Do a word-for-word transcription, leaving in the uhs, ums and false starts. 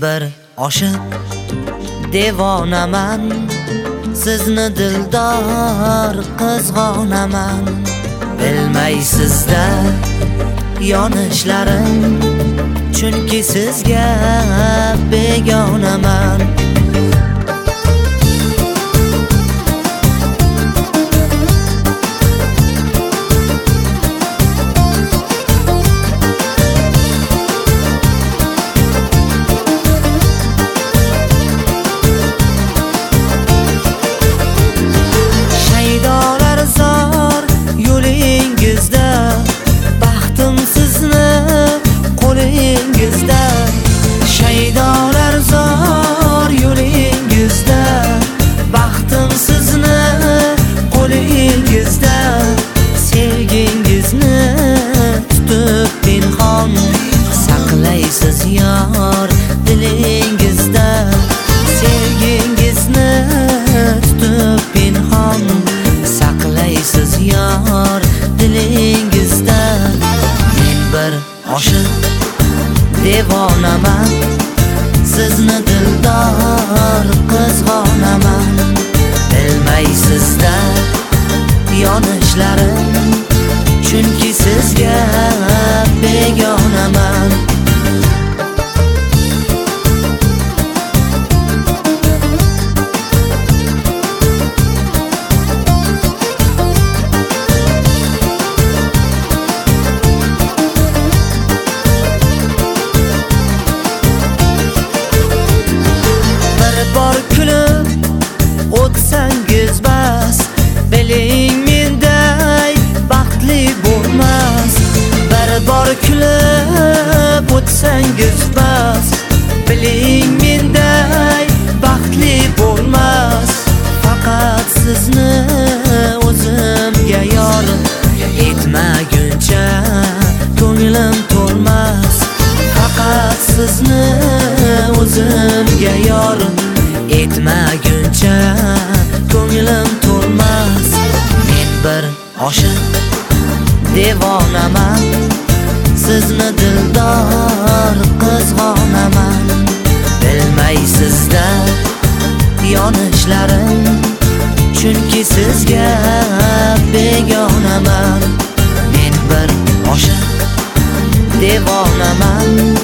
bir oshiq devonaman, sizni dildor qizg'onaman. Bilmaysizda yonishlarim, chunki sizga begonaman. Shaydolar zor yo'lingizda, baxtim sizni qo'lingizda. Sevgingizni tutib pinhon saqlaysiz yor dilingizda. Sevgingizni tutib pinhon saqlaysiz yor dilingizda. Men bir oshiq devonaman, sizni dildor qizg'onaman. Bilmaysizda yonishlarim, chunki sizga begonaman. O'tsangiz bas, biling menday baxtli bo'lmas. Bir bor kulib o'tsangiz bas, biling menday baxtli bo'lmas. Faqat sizni o'zimga yor etmaguncha ko'nglim to'lmas. Faqat sizni o'zimga yor etmaguncha ko'nglim to'lmas. Men bir oshiq devonaman, sizni dildor qizg'onaman. Bilmaysizda yonishlarim, chunki sizga begonaman. Men bir oshiq devonaman,